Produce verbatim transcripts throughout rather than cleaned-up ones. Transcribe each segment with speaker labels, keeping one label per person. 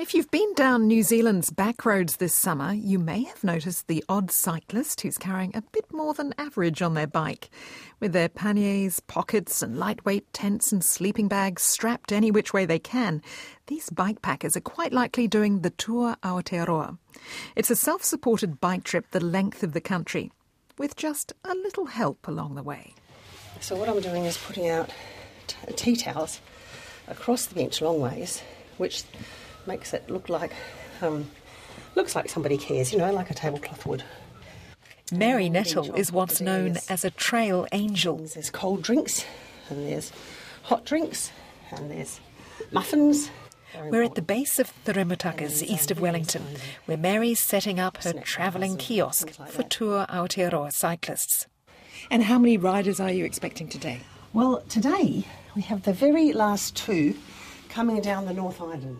Speaker 1: If you've been down New Zealand's back roads this summer, you may have noticed the odd cyclist who's carrying a bit more than average on their bike. With their panniers, pockets and lightweight tents and sleeping bags strapped any which way they can, these bike packers are quite likely doing the Tour Aotearoa. It's a self-supported bike trip the length of the country, with just a little help along the way.
Speaker 2: So what I'm doing is putting out t- tea towels across the bench long ways, which makes it look like um, looks like somebody cares, you know, like a tablecloth would.
Speaker 1: Mary Nettle is what's known as a trail angel.
Speaker 2: There's cold drinks, and there's hot drinks, and there's muffins.
Speaker 1: We're at the base of the Rimutakas, east of Wellington, where Mary's setting up her travelling kiosk for Tour Aotearoa cyclists.
Speaker 3: And how many riders are you expecting today?
Speaker 2: Well, today we have the very last two coming down the North Island.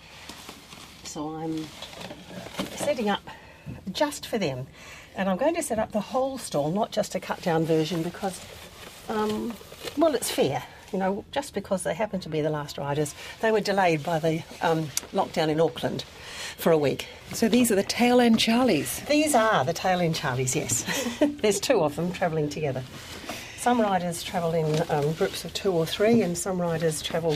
Speaker 2: So I'm setting up just for them. And I'm going to set up the whole stall, not just a cut-down version, because, um, well, it's fair. You know, just because they happen to be the last riders, they were delayed by the um, lockdown in Auckland for a week.
Speaker 3: So these are the tail end Charlies?
Speaker 2: These are the tail end Charlies, yes. There's two of them travelling together. Some riders travel in um, groups of two or three, and some riders travel...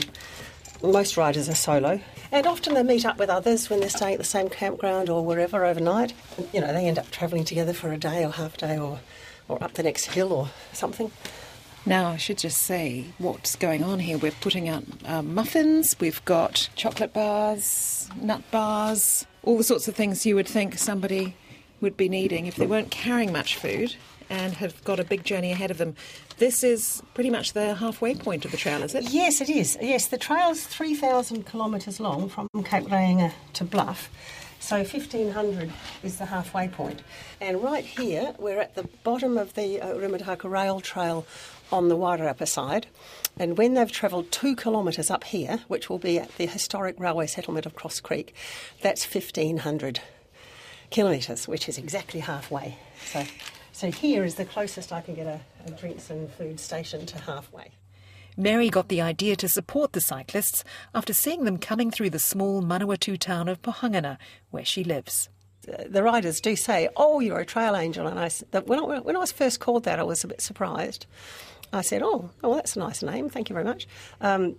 Speaker 2: Most riders are solo, and often they meet up with others when they're staying at the same campground or wherever overnight. You know, they end up travelling together for a day or half a day or, or up the next hill or something.
Speaker 3: Now, I should just say what's going on here. We're putting out uh, muffins, we've got chocolate bars, nut bars, all the sorts of things you would think somebody would be needing if they weren't carrying much food and have got a big journey ahead of them. This is pretty much the halfway point of the trail, is it?
Speaker 2: Yes, it is. Yes, the trail's three thousand kilometres long from Cape Reinga to Bluff, so fifteen hundred is the halfway point. And right here, we're at the bottom of the uh, Rimutaka Rail Trail on the Wairarapa side, and when they've travelled two kilometres up here, which will be at the historic railway settlement of Cross Creek, that's fifteen hundred kilometres, which is exactly halfway. So... So here is the closest I can get a, a drinks and food station to halfway.
Speaker 1: Mary got the idea to support the cyclists after seeing them coming through the small Manawatu town of Pohangana, where she lives.
Speaker 2: The, the riders do say, "Oh, you're a trail angel," and I that when I, when I was first called that, I was a bit surprised. I said, "Oh, oh, that's a nice name. Thank you very much." Um,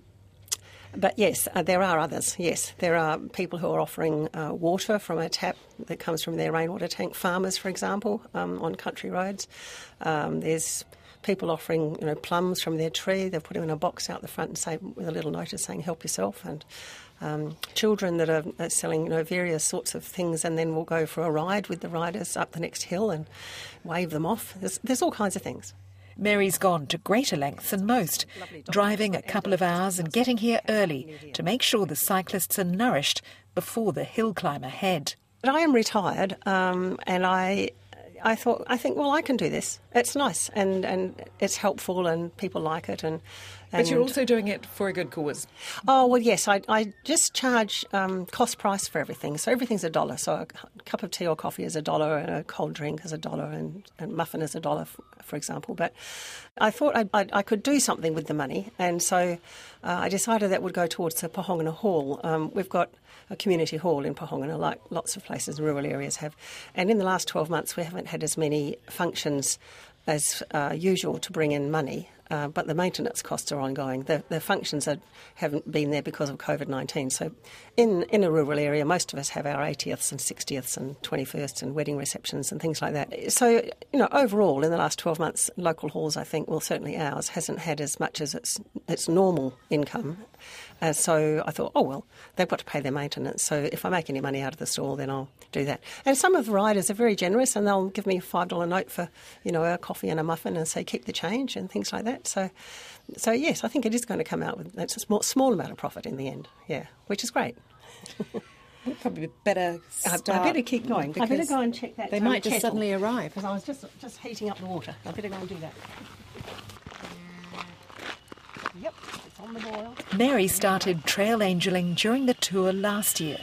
Speaker 2: But yes, uh, there are others, yes. There are people who are offering uh, water from a tap that comes from their rainwater tank, farmers, for example, um, on country roads. Um, there's people offering, you know, plums from their tree. They've put them in a box out the front and say, with a little notice saying, help yourself. And um, children that are, are selling, you know, various sorts of things, and then we'll go for a ride with the riders up the next hill and wave them off. There's, there's all kinds of things.
Speaker 1: Mary's gone to greater lengths than most, driving a couple of hours and getting here early to make sure the cyclists are nourished before the hill climb ahead.
Speaker 2: But I am retired, um, and I, I thought, I think, well, I can do this. It's nice, and, and it's helpful, and people like it, and. And
Speaker 3: but you're also doing it for a good cause.
Speaker 2: Oh, well, yes. I, I just charge um, cost price for everything. So everything's a dollar. So a cup of tea or coffee is a dollar, and a cold drink is a dollar, and a muffin is a dollar, for, for example. But I thought I, I, I could do something with the money, and so uh, I decided that would go towards the Pohongana Hall. Um, we've got a community hall in Pohongana, like lots of places in rural areas have. And in the last twelve months, we haven't had as many functions as uh, usual to bring in money. Uh, but the maintenance costs are ongoing. The, the functions are, haven't been there because of COVID nineteen. So in, in a rural area, most of us have our eightieths and sixtieths and twenty-firsts and wedding receptions and things like that. So, you know, overall, in the last twelve months, local halls, I think, well, certainly ours, hasn't had as much as its, its normal income. Uh, so I thought, oh, well, they've got to pay their maintenance. So if I make any money out of the stall, then I'll do that. And some of the riders are very generous, and they'll give me a five dollar note for, you know, a coffee and a muffin and say, keep the change and things like that. So, so yes, I think it is going to come out with it's a small, small amount of profit in the end, yeah, which is great.
Speaker 3: Probably better start.
Speaker 2: I better keep going. I better go and check that.
Speaker 3: They
Speaker 2: um,
Speaker 3: might just
Speaker 2: kettle,
Speaker 3: suddenly arrive.
Speaker 2: Because I was just just heating up the water. I better go and do that. Yep, it's on the boil.
Speaker 1: Mary started trail angeling during the tour last year.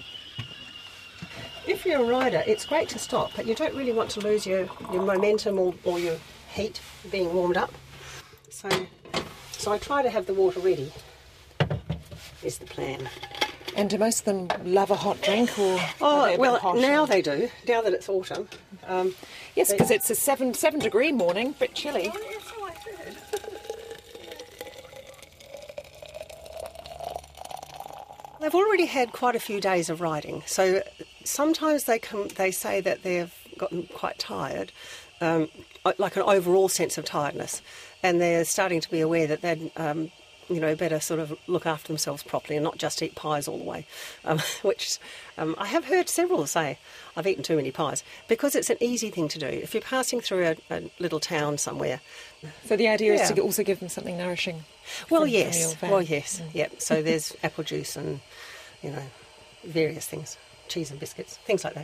Speaker 2: If you're a rider, it's great to stop, but you don't really want to lose your, your momentum or, or your heat being warmed up. So, so I try to have the water ready, is the plan.
Speaker 3: And do most of them love a hot drink, or are
Speaker 2: Oh,
Speaker 3: they a bit
Speaker 2: well,
Speaker 3: hot?
Speaker 2: now they do, now that it's autumn. Um,
Speaker 3: Yes, because it's a seven seven degree morning, bit chilly.
Speaker 2: They've already had quite a few days of riding, so sometimes they come, they say that they've gotten quite tired, um, like an overall sense of tiredness, and they're starting to be aware that they'd, um, you know, better sort of look after themselves properly and not just eat pies all the way, um, which um, I have heard several say, I've eaten too many pies, because it's an easy thing to do. If you're passing through a, a little town somewhere.
Speaker 3: So the idea
Speaker 2: Yeah.
Speaker 3: is to also give them something nourishing.
Speaker 2: Well,
Speaker 3: from- from
Speaker 2: yes.
Speaker 3: your van.
Speaker 2: Well, yes. Mm. Yep. So there's apple juice and, you know, various things, cheese and biscuits, things like that.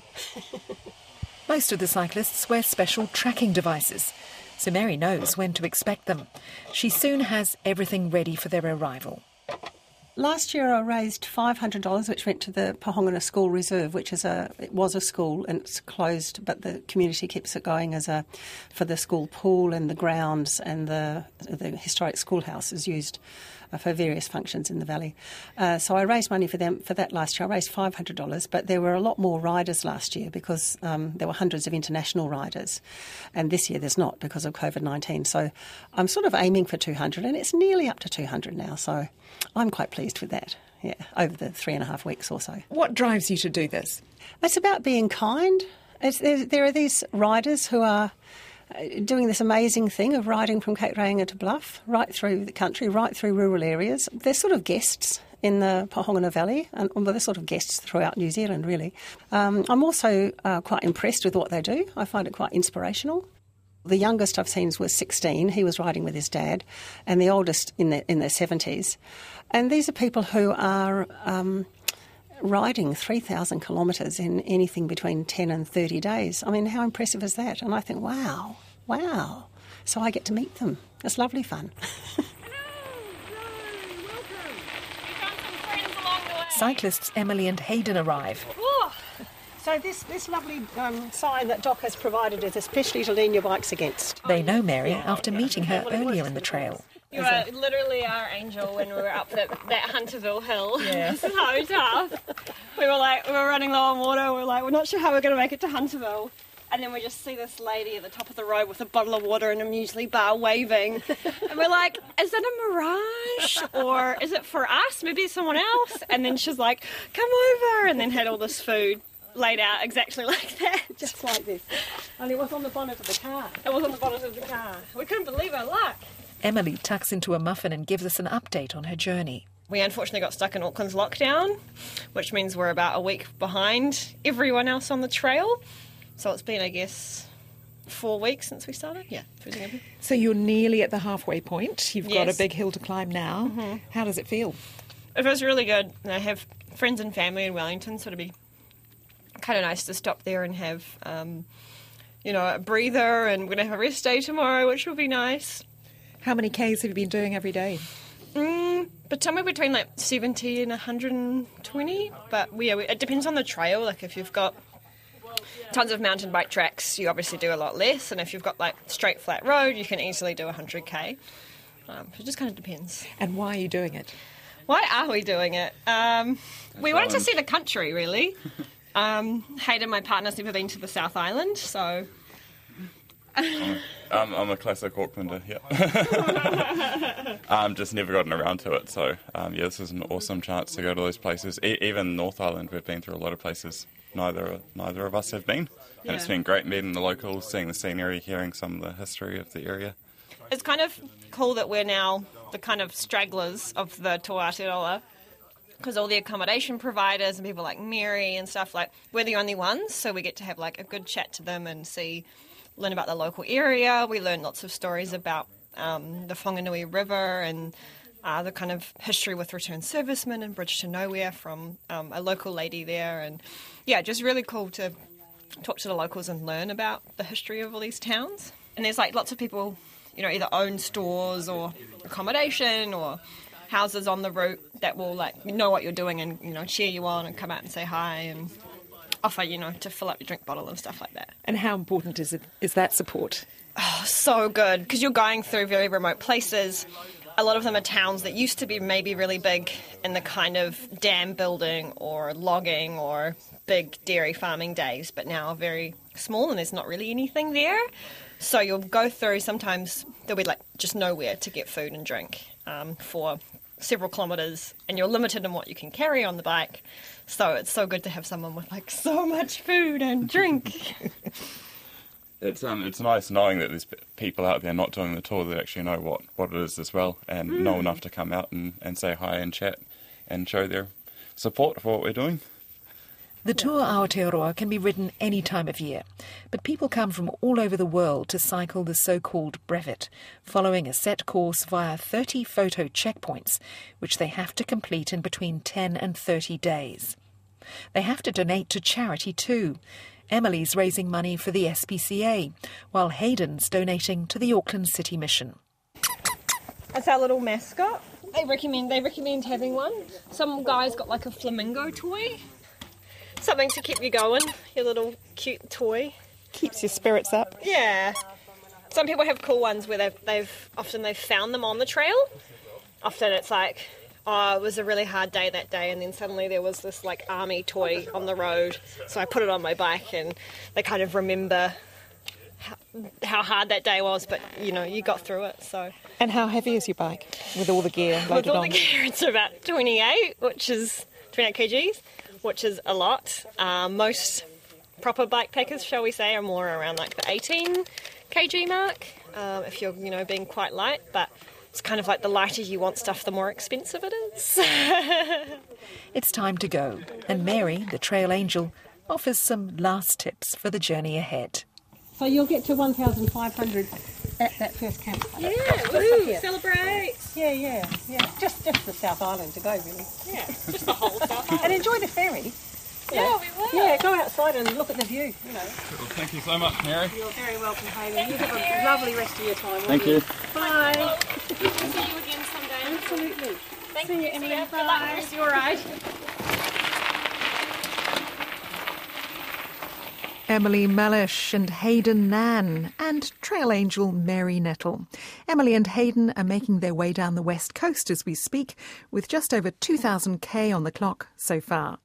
Speaker 1: Most of the cyclists wear special tracking devices, so Mary knows when to expect them. She soon has everything ready for their arrival.
Speaker 2: Last year I raised five hundred dollars, which went to the Pohongona School Reserve, which is a it was a school and it's closed, but the community keeps it going as a for the school pool and the grounds, and the the historic schoolhouse is used uh, for various functions in the valley. Uh, so I raised money for them for that last year. I raised five hundred dollars, but there were a lot more riders last year because um, there were hundreds of international riders, and this year there's not because of COVID nineteen. So I'm sort of aiming for two hundred, and it's nearly up to two hundred now. So I'm quite pleased with that, yeah, over the three and a half weeks or so.
Speaker 3: What drives you to do this?
Speaker 2: It's about being kind. It's, there, there are these riders who are uh, doing this amazing thing of riding from Cape Reinga to Bluff, right through the country, right through rural areas. They're sort of guests in the Pohongona Valley, and well, they're sort of guests throughout New Zealand, really. Um, I'm also uh, quite impressed with what they do. I find it quite inspirational. The youngest I've seen was sixteen. He was riding with his dad, and the oldest in their, in their seventies. And these are people who are um, riding three thousand kilometres in anything between ten and thirty days. I mean, how impressive is that? And I think, wow, wow. So I get to meet them. It's lovely fun.
Speaker 1: Cyclists Emily and Hayden arrive.
Speaker 2: So this, this lovely um, sign that Doc has provided is especially to lean your bikes against.
Speaker 1: They know Mary after meeting her earlier in the trail.
Speaker 4: You were literally our angel when we were up that, that Hunterville hill. Yeah. It was so tough. We were like, we were running low on water. We were like, we're not sure how we're going to make it to Hunterville. And then we just see this lady at the top of the road with a bottle of water and a muesli bar waving. And we're like, is that a mirage? Or is it for us? Maybe it's someone else? And then she's like, come over. And then had all this food laid out exactly like that.
Speaker 2: Just like this. And it was on the bonnet of the car.
Speaker 4: It was on the bonnet of the car. We couldn't believe our luck.
Speaker 1: Emily tucks into a muffin and gives us an update on her journey.
Speaker 4: We unfortunately got stuck in Auckland's lockdown, which means we're about a week behind everyone else on the trail. So it's been, I guess, four weeks since we started. Yeah.
Speaker 3: So you're nearly at the halfway point. You've got
Speaker 4: Yes.
Speaker 3: a big hill to climb now.
Speaker 4: Mm-hmm.
Speaker 3: How does it feel?
Speaker 4: It feels really good. And I have friends and family in Wellington, so it'd be kind of nice to stop there and have, um, you know, a breather, and we're going to have a rest day tomorrow, which will be nice.
Speaker 3: How many Ks have you been doing every day?
Speaker 4: Mm, but somewhere between like seventy and one hundred twenty. But we, yeah, we, it depends on the trail. Like if you've got tons of mountain bike tracks, you obviously do a lot less. And if you've got like straight flat road, you can easily do one hundred K. Um, it just kind of depends.
Speaker 3: And why are you doing it?
Speaker 4: Why are we doing it? Um, we wanted to see the country, really. Um, Hayden, my partner's never been to the South Island, so...
Speaker 5: um, I'm a classic Aucklander, yeah. um, just never gotten around to it, so um, yeah, this is an awesome chance to go to those places. E- even North Island, we've been through a lot of places. Neither neither of us have been, and
Speaker 4: Yeah.
Speaker 5: it's been great meeting the locals, seeing the scenery, hearing some of the history of the area.
Speaker 4: It's kind of cool that we're now the kind of stragglers of the Tō Aotearoa, because all the accommodation providers and people like Mary and stuff, like, we're the only ones, so we get to have like a good chat to them and see, learn about the local area. We learn lots of stories about um, the Whanganui River and uh, the kind of history with return servicemen and Bridge to Nowhere from um, a local lady there. And yeah, just really cool to talk to the locals and learn about the history of all these towns. And there's like lots of people, you know, either own stores or accommodation or houses on the route that will like know what you're doing and, you know, cheer you on and come out and say hi and offer, you know, to fill up your drink bottle and stuff like that.
Speaker 3: And how important is it? Is that support?
Speaker 4: Oh, so good, because you're going through very remote places. a lot of them are towns that used to be maybe really big in the kind of dam building or logging or big dairy farming days, but now are very small and there's not really anything there. So you'll go through, sometimes there'll be like just nowhere to get food and drink um, for several kilometres, and you're limited in what you can carry on the bike. So it's so good to have someone with like so much food and drink.
Speaker 5: It's um, it's nice knowing that there's p- people out there not doing the tour that actually know what, what it is as well, and mm. know enough to come out and, and say hi and chat and show their support for what we're doing.
Speaker 1: The Tour Aotearoa can be ridden any time of year, but people come from all over the world to cycle the so-called brevet, following a set course via thirty photo checkpoints, which they have to complete in between ten and thirty days. They have to donate to charity too. Emily's raising money for the S P C A, while Hayden's donating to the Auckland City Mission.
Speaker 4: That's our little mascot. They recommend they recommend having one. Some guy's got like a flamingo toy. Something to keep you going, your little cute toy.
Speaker 2: Keeps your spirits up.
Speaker 4: Yeah. Some people have cool ones where they've, they've often they've found them on the trail. Often it's like, oh, it was a really hard day that day, and then suddenly there was this like army toy on the road, so I put it on my bike, and they kind of remember how, how hard that day was, but you know, you got through it. So.
Speaker 2: And how heavy is your bike with all the gear loaded on?
Speaker 4: With all
Speaker 2: on?
Speaker 4: the gear, it's about twenty-eight, which is twenty-eight kilograms, which is a lot. Um, most proper bike packers, shall we say, are more around like the eighteen kilogram mark, um, if you're, you know, being quite light, but it's kind of like the lighter you want stuff, the more expensive it is.
Speaker 1: It's time to go, and Mary, the trail angel, offers some last tips for the journey ahead.
Speaker 2: So you'll get to one thousand five hundred at that first campsite.
Speaker 4: Yeah, woo, celebrate.
Speaker 2: Yeah, yeah, yeah. Just just the South Island to go, really.
Speaker 4: Yeah, just the whole South Island.
Speaker 2: And enjoy the ferry.
Speaker 4: Yeah, we will.
Speaker 2: Yeah, go outside and look at the view, you know.
Speaker 5: Well, thank you so much, Mary.
Speaker 2: You're very welcome, Hayley. You have a lovely rest of your time.
Speaker 5: Thank you.
Speaker 2: Bye.
Speaker 4: See you again someday.
Speaker 2: Absolutely.
Speaker 4: Thank
Speaker 2: See you,
Speaker 4: you,
Speaker 2: Emily.
Speaker 4: Good luck with the rest of your ride.
Speaker 1: Emily Mellish and Hayden Nan and trail angel Mary Nettle. Emily and Hayden are making their way down the west coast as we speak, with just over two thousand k on the clock so far.